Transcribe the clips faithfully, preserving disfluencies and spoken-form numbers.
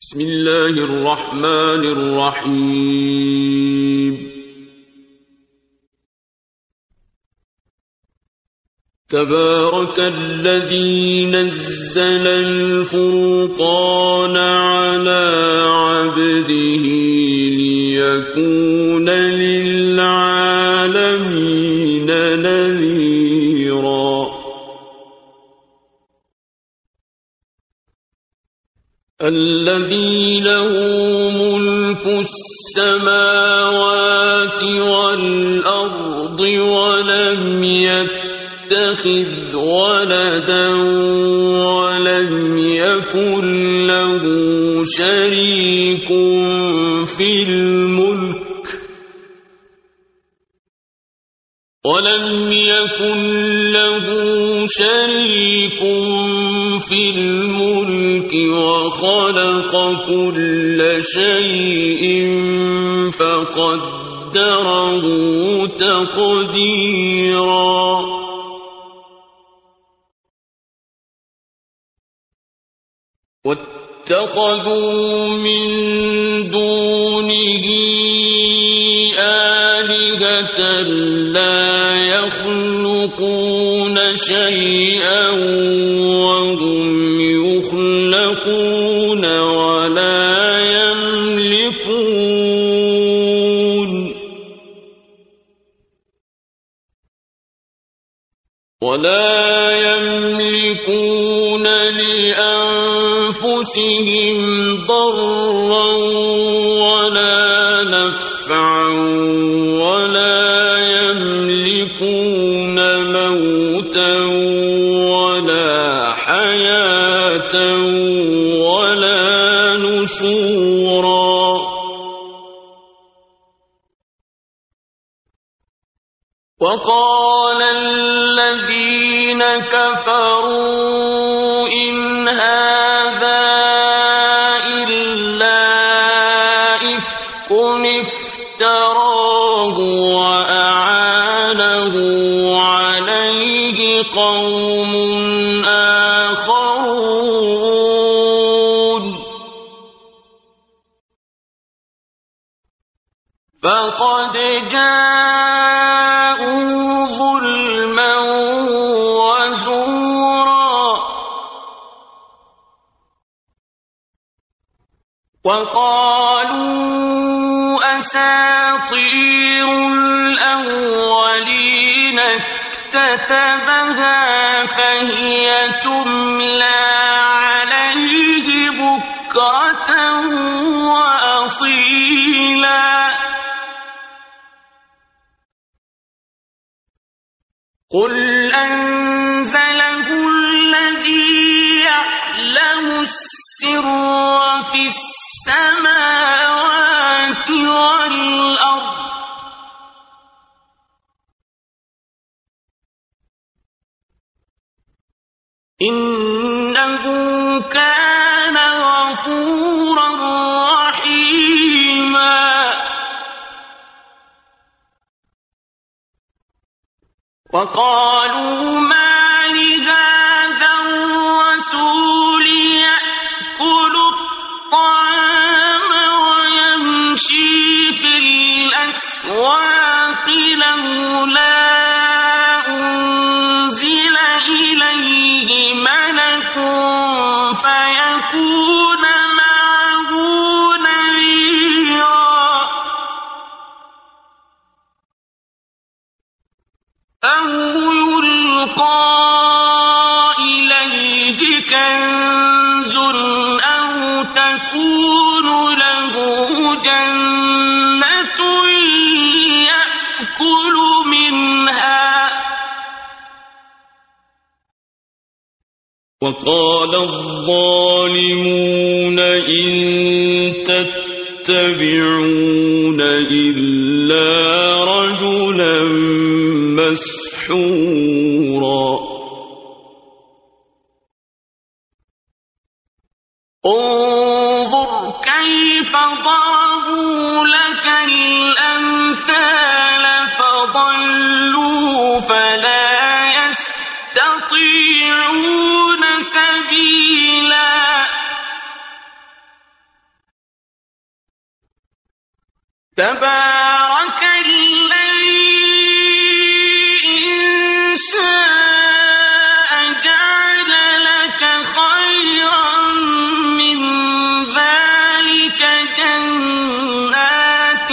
بسم الله الرحمن الرحيم. تبارك الذي نزل الفرقان على عبده ليكون للعالمين نذيرا. الذي له ملك السماوات والأرض ولم يتخذ ولدا ولم يكن له شريك في الملك ولم يكن له شريك في الملك وخلق كل شيء فقدره تقديرا. واتخذوا من دونه آلهة لا يخلقون شيئا وهم يخلقون ولا يملكون ولا يملكون لأنفسهم ضرا ولا نفعا ولا يملكون موتا ولا حياة ولا نشورا. وقال الذين كفروا إن هذا إلا إفك افتراه وأعانه عليه قوم آخرون فقد جاءوا ظلما وزورا. وقالوا أساطير الأولين اكتتبها فهي تملى عليه بكرة وأصيلا. قل أنزله الذي يعلم السر في السماوات والأرض إنه كان غفورا رحيما. وقالوا ما لهذا الرسول يأكل الطعام ويمشي في الأسواق لولا أنزل إليه ملك فيكون معه نذيرا. أو يلقى إليه كنز أو تكون له جنة يأكل منها. وقال الظالمون إن تتبعون إلا رجلا مسحورا. انظر كيف ضربوا لك الأمثال فضلوا فلا يستطيعون سبيلا. تبارك الذي إن شاء جعل لك خيرا من ذلك جنات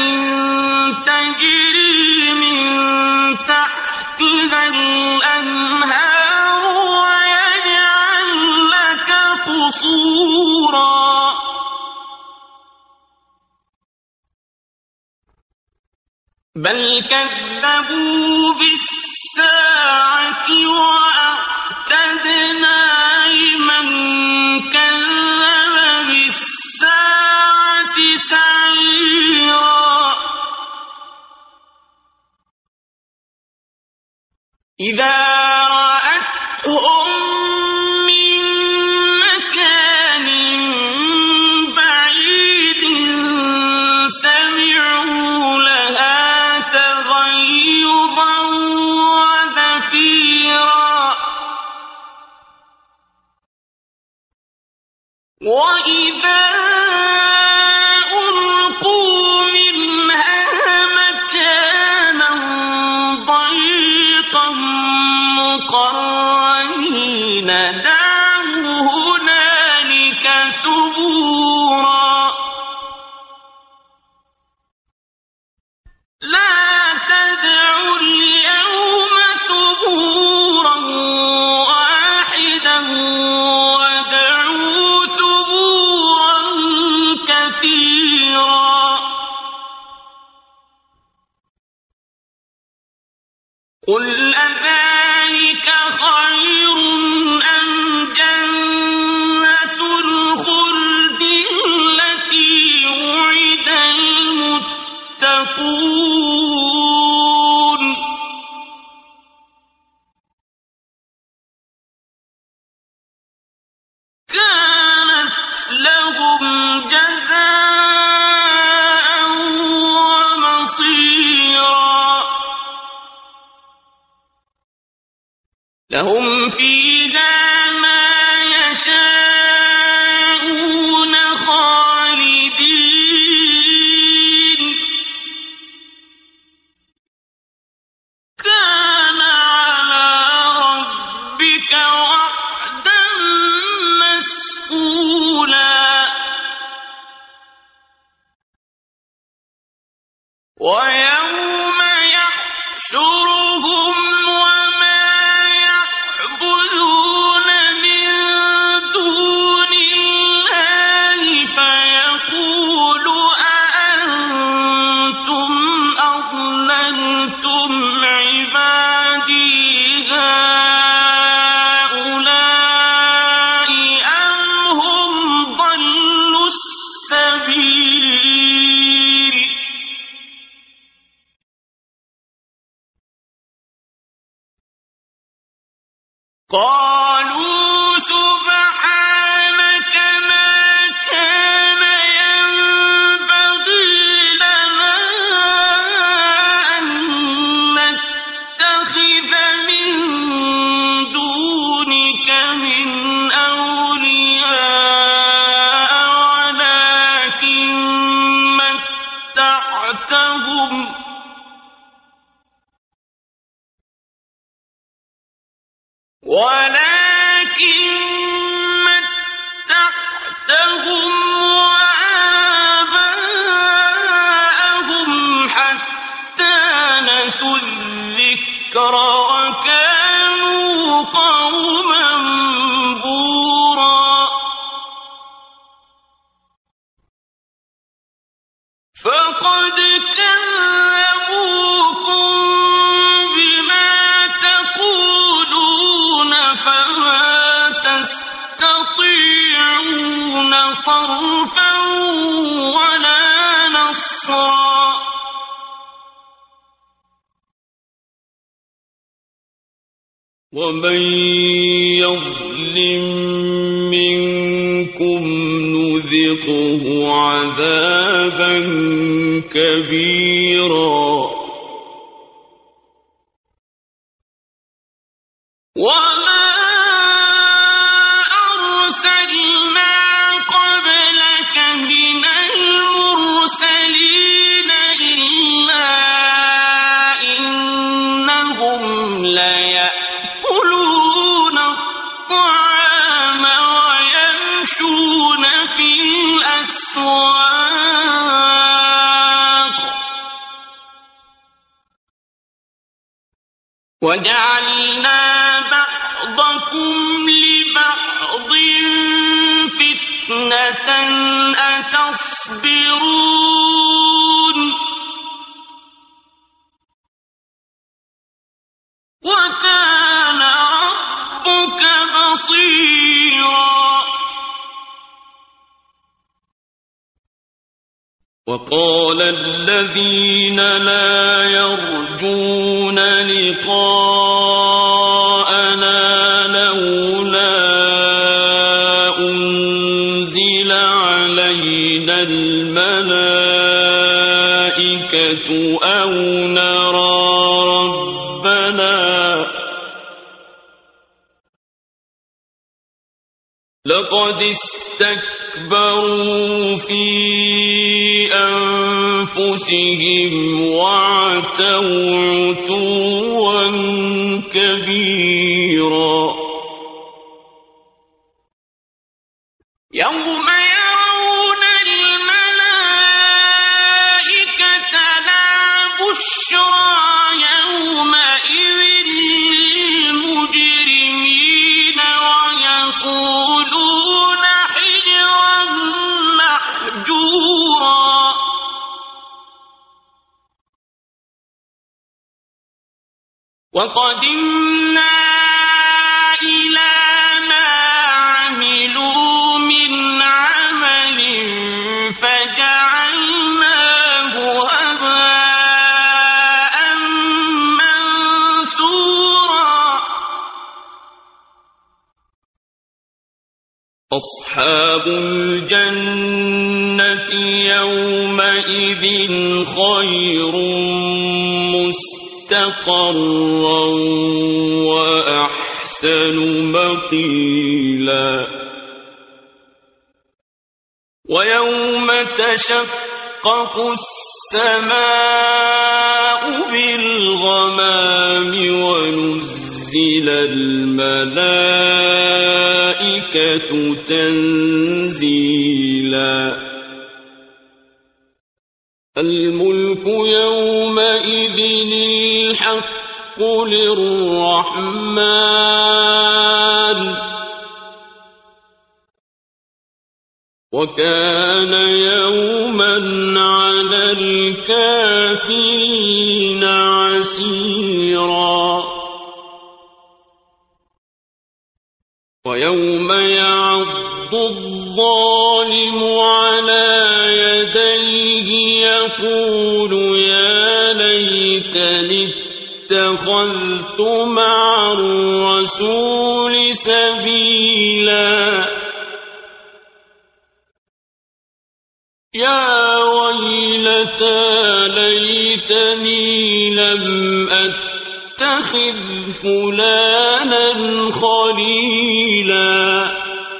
تجري من تحتها الأنهار ويجعل لك قصورا بل كذبوا بالساعة وأعتدنا لمن كذب بالساعة سعيرا إذا رأتهم من مكان بعيد سمعوا لها تغيظا وزفيرا وإذا ألقوا منها مكانا ضيقا مقرنين دعوا هنالك ثبورا لا تدعوا اليوم ثبورا واحدا وادعوا ثبورا كثيرا قل أذلك خير أم جنة الخلد التي وعد المتقون كانت لهم جزاء ومصيرا لهم فيها ما يشاءون خالدين كان على ربك وعدا مسئولا ويوم يحشرهم وما يعبدون من دون الله فيقول أأنتم أضللتم عبادي هؤلاء أم هم ضلوا السبيل قالوا سبحانك ما كان ينبغي لنا أن نتخذ من دونك من أولياء ولكن متعتهم ولكن متعتهم وآباءهم حتى نسوا الذكر وكانوا قوما بورا فقد كذبوكم بما تقولون فما تستطيعون صرفا ولا نصرا ومن يظلم منكم نذقه عذابا كبيرا وما أرسلنا قبلك من المرسلين وجعلنا بعضكم لبعض فتنة أتصبرون وكان ربك بصيرا وقال الذين لا يرجون لقاءنا لولا أنزل علينا الملائكة أو نرى ربنا لقد استكبروا في أنفسهم وعتوا عتوا كبيرا يوم يرون الملائكة لا بشرى يومئذ للمجرمين ويقولون حجرا محجورا وقدمنا إلى ما عملوا من عمل فجعلناه هباء منثورا أصحاب الجنة يومئذ خير مستقرا وأحسن مقيلا ويوم تشقق السماء بالغمام ونزل الملائكة تنزيلا الملك يومئذ الحق للرحمن وكان يوما على الكافرين عسيرا ويوم يعض الظالم على يديه يقول يا ليتني اتخذت مع الرسول سبيلا يا ويلتى ليتني لم أتخذ فلانا خليلا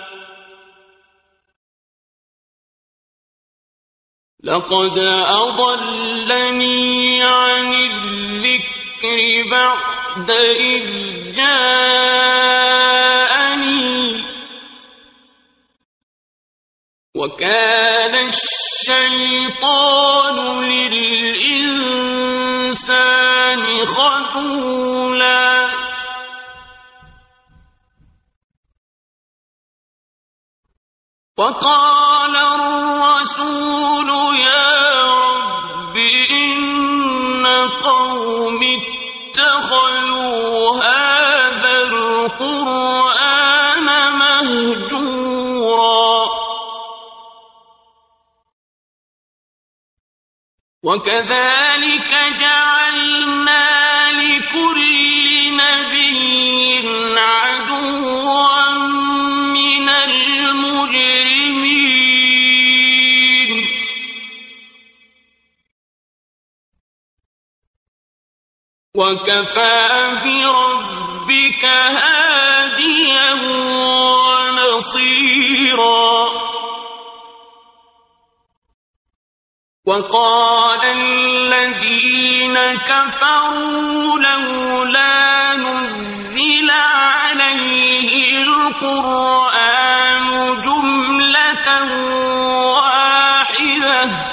لقد أضلني عن الذكر بعد إذ جاءني وكان الشيطان للإنسان خذولا وقال الرسول يا رب إن قوم اتخذوا هذا القرآن مهجورا وكذلك جعلنا لكل نبي عدوا من المجرمين وكفى بربك هاديا ونصيرا وقال الذين كفروا لولا نزل عليه القرآن جملة واحدة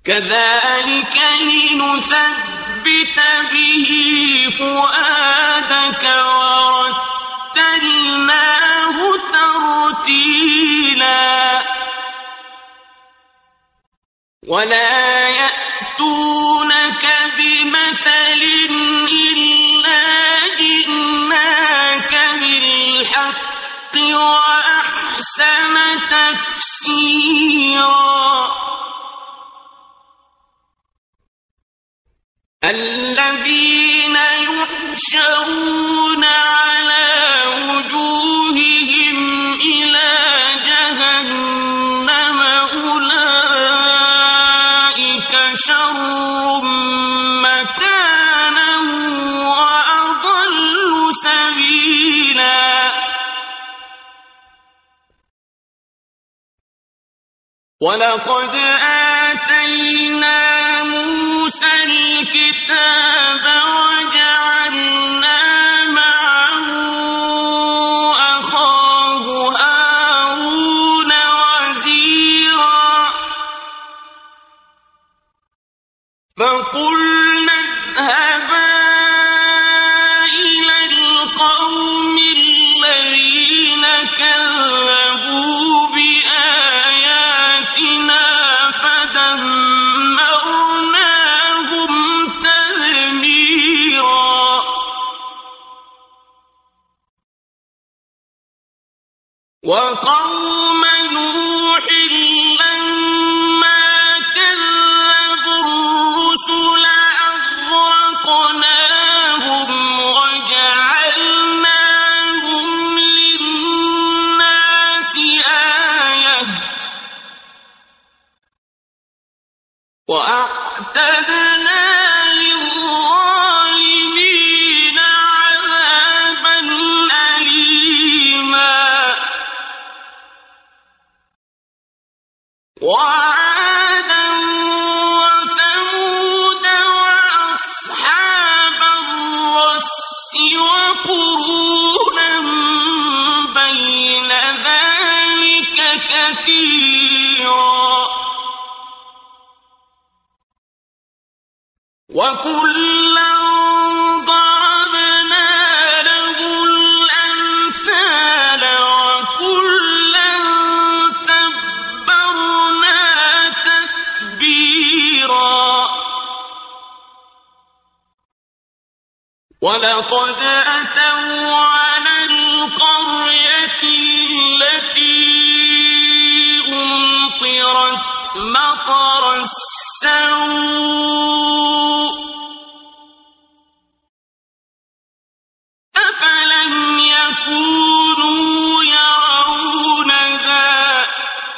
كذلك لنثبت به فؤادك ورتلناه ترتيلا ولا يأتونك بمثل إلا جئناك بالحق وأحسن تفسيرا الذين يحشرون على وجوههم إلى جهنم أولئك شر مكانا وأضل سبيلا ولقد آتينا موسى الكتاب وجعلنا معه أخاه هارون وزيرا فقلنا اذهبا إلى القوم الذين كذبوا بآياتنا فدمرناهم تدميرا وقوم نوح لما كذبوا الرسل أغرقناهم وجعلناهم للناس آية وأعتدنا للظالمين عذابا أليما وعادا وثمود وأصحاب الرس وقرونا بين ذلك كثيرا وكلا ضربنا له الأمثال وكلا تبرنا تتبيرا ولقد أتوا على القرية التي أمطرت مطر السوء أفلم يكونوا يرونها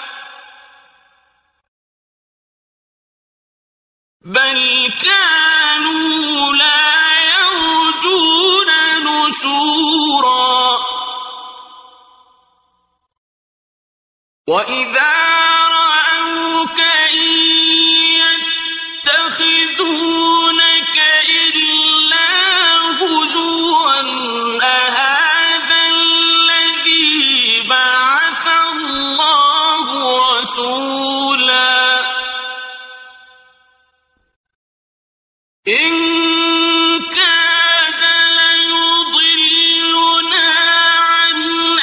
بل كانوا لا يرجون نشورا وإذا رأوك إن يتخذونك إلا هزوا أهذا الذي بعث الله رسولا إن كاد ليضلنا عن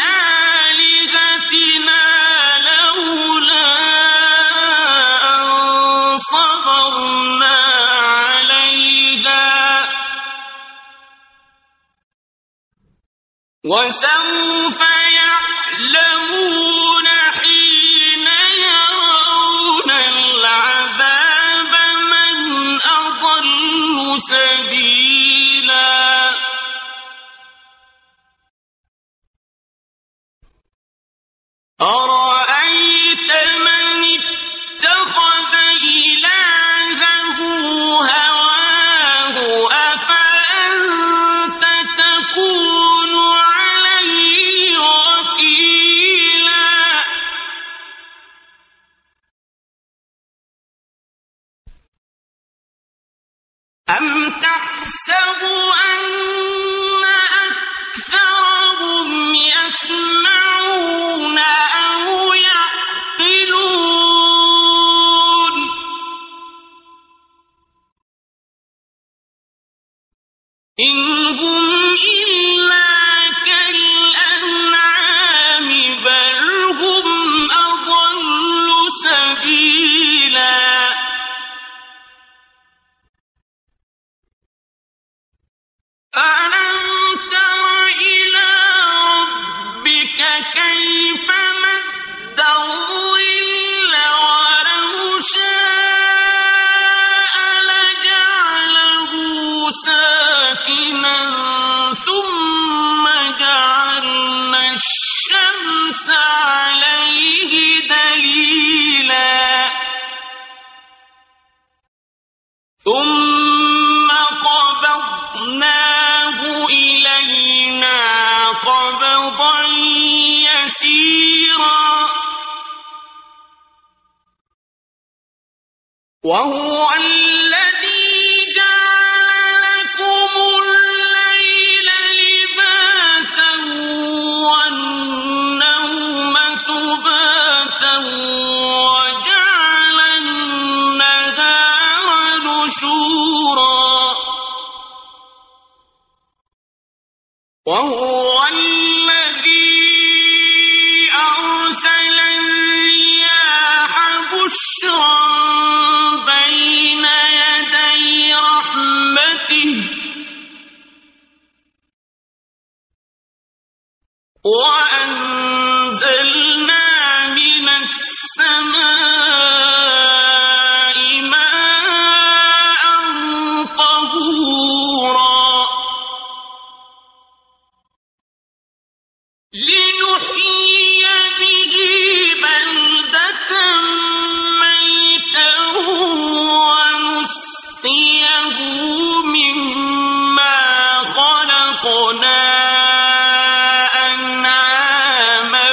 آلهتنا لولا أن صبرنا عليها وسوف يعلمون حين يرون العذاب من أضل سبيلا أرأيت من اتخذ إلهه هواه أفأنت تكون عليه وكيلا أم تحسب أن أكثرهم يسمعون أو وهو الذي جعل لكم الليل لباسا والنوم سباتا وجعل النهار نشورا وهو الذي أرسل الرياح بشرا بين يدي رحمته وأنزلنا من السماء ماء طهورا لنحيي به بلدة ميتا ونسقيه مما خلقنا أنعاما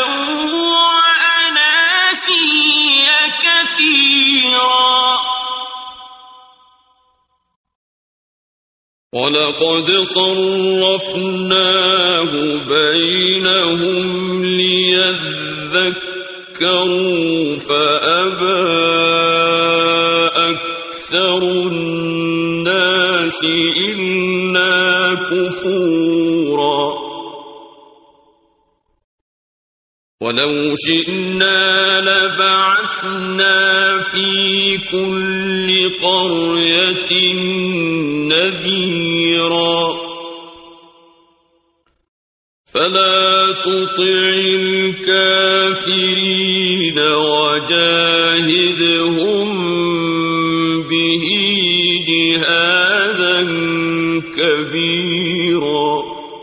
وأناسيا كثيرا ولقد صرفناه بينهم ليذكروا فأبى أكثر الناس إلا كفورا ولو شئنا لبعثنا في كل قرية نذيرا فلا تطع الكافرين وجاهدهم به جهادا كبيرا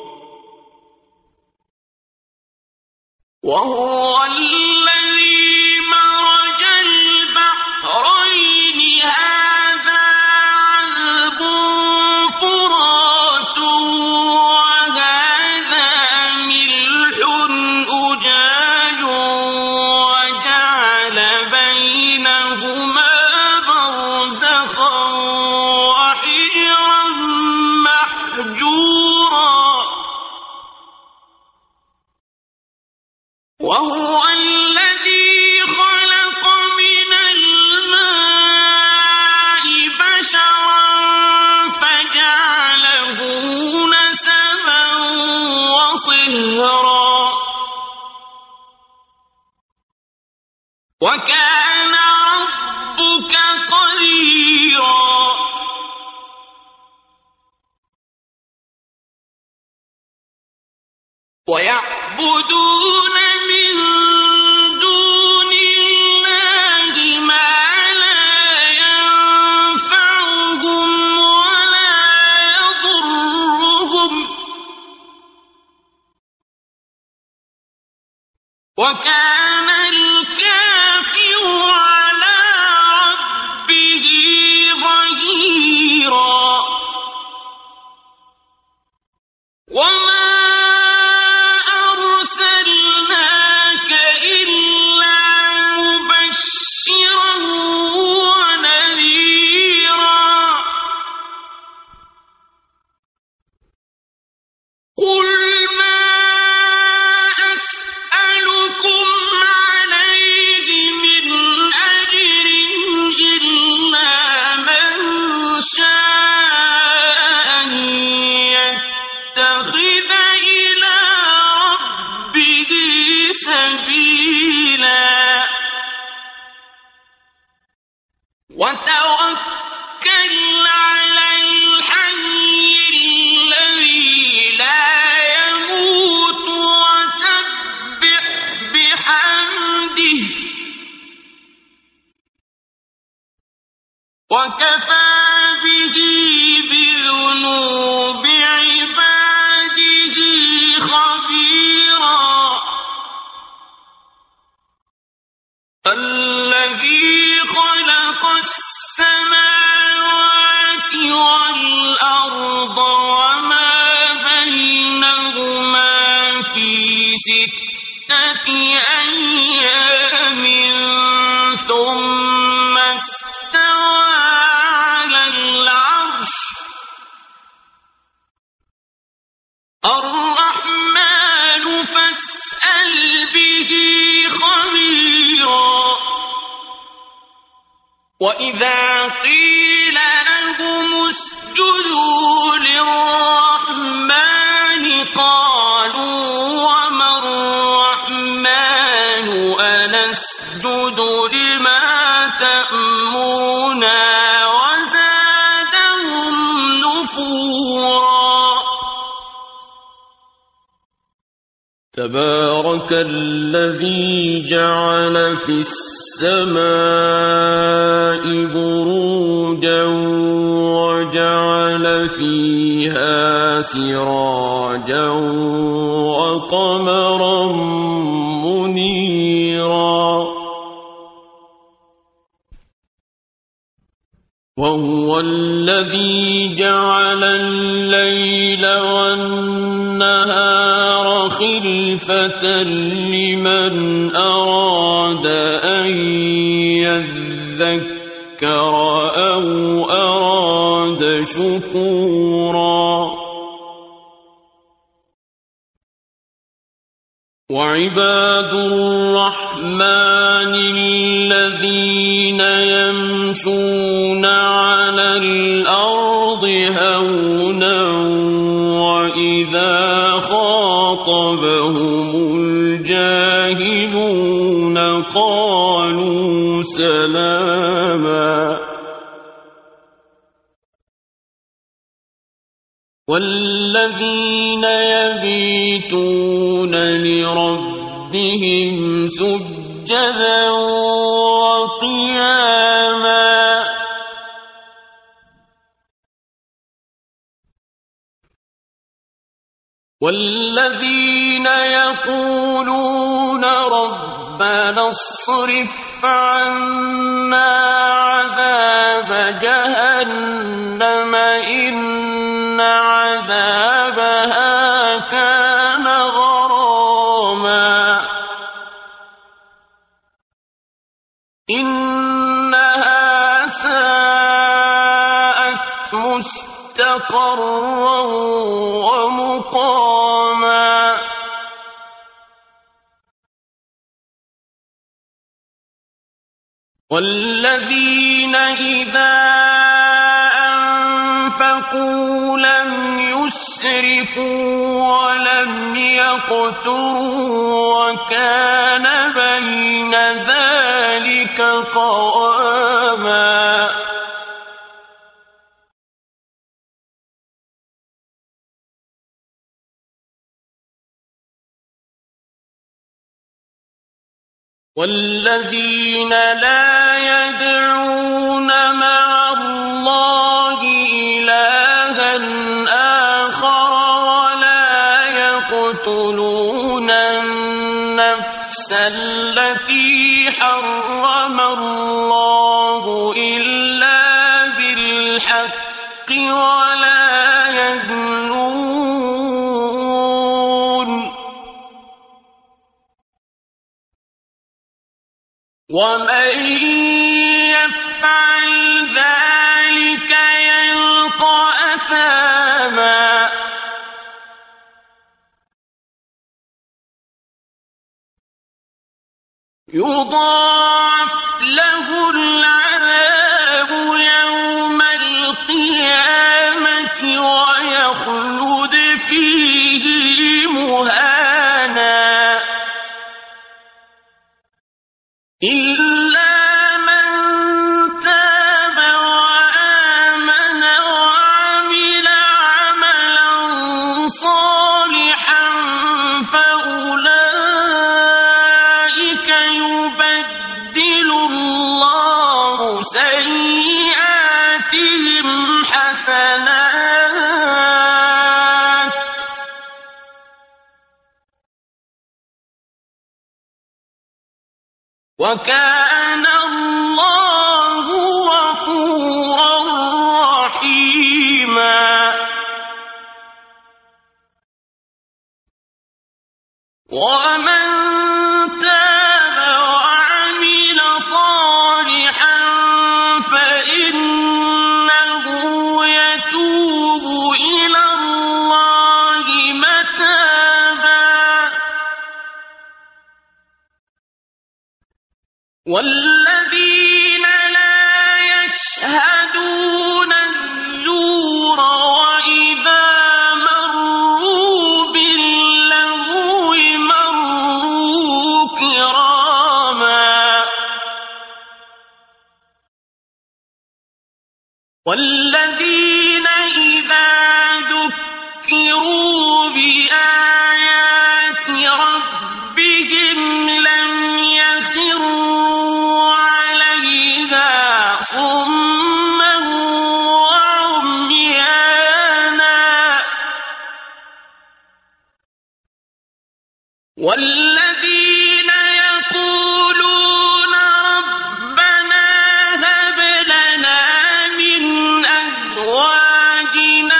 وهو الذي مرج البحرين هذا عذب فرات وهذا ملح أجاج وجعل بينهما برزخا وحجرا محجورا وهو الذي خلق من الماء بشرا فجعله نسبا وصهرا وكان ربك قديرا ويعبدون من دون الله ما لا ينفعهم ولا يضرهم وكان الكافر على ربه ظهيرا وما أرسلناك إلا مبشرا ونذيرا قل ما أسألكم عليه من أجر إلا من شاء أن يتخذ إلى ربه سبيلا وتوكل على الحي الذي لا يموت وسبح بحمده وكفى به بذنوب عباده خبيرا الذي خلق السماوات والأرض وما بينهما في ستة أيام ثم استوى وإذا قيل لهم اسجدوا للرحمن قالوا وما الرحمن أنسجد لما تأمرنا وزادهم نفورا. تبارك الذي جعل في السماء بروجا وجعل فيها سراجا وقمرا منيرا وهو الذي جعل الليل والنهار خلفة لمن أراد أن يذكر أو أراد شكورا. وعباد الرحمن الذين يمشون على الأرض هونا وإذا خاطبهم الجاهلون قالوا سلاما. والذين يبيتون لربهم سجدا وقياما والذين يقولون ربنا اصرف عنا عذاب جهنم إن عذابها كان غراما إنها ساءت مستقرا ومقاما. والذين إذا أنفقوا لم يسرفوا ولم يقتروا وكان بين ذلك قواما. والذين لا يدعون مع الله إلها آخر ولا يقتلون النفس التي حرم الله إلا بالحق ولا يزنون ومن يفعل ذلك يلقى أثاما يضاعف له العذاب يوم القيامة ويخلد فيه مهانا إلا من تاب وآمن وعمل عملا صالحا فأولئك يبدل الله سيئاتهم حسنات وكان الله غفورا رحيما. ومن تاب وعمل صالحا فإنه يتوب إلى الله متابا. والذين لا والذين إذا ذكروا بآيات ربهم لم يخروا عليها صما وعميانا والذين يقولون ربنا هب لنا من أزواجنا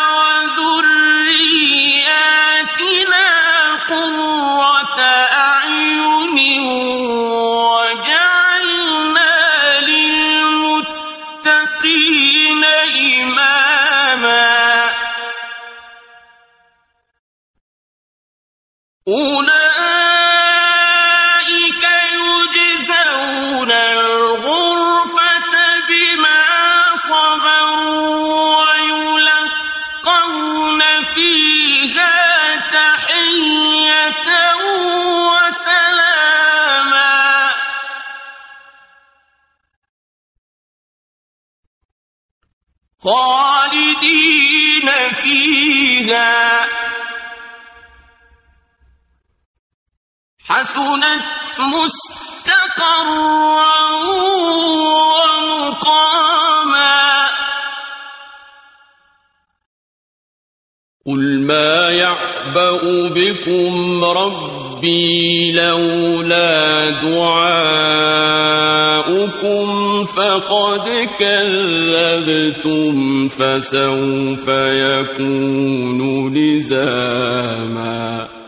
وذرياتنا قرة أعين وجعلنا للمتقين إماما أولئك يجزون الغرفة بما صبروا ويلقون فيها تحية وسلاما خالدين فيها حسنت مستقرا ومقاما قل ما يعبأ بكم ربي لولا دعاؤكم فقد كذبتم فسوف يكون لزاما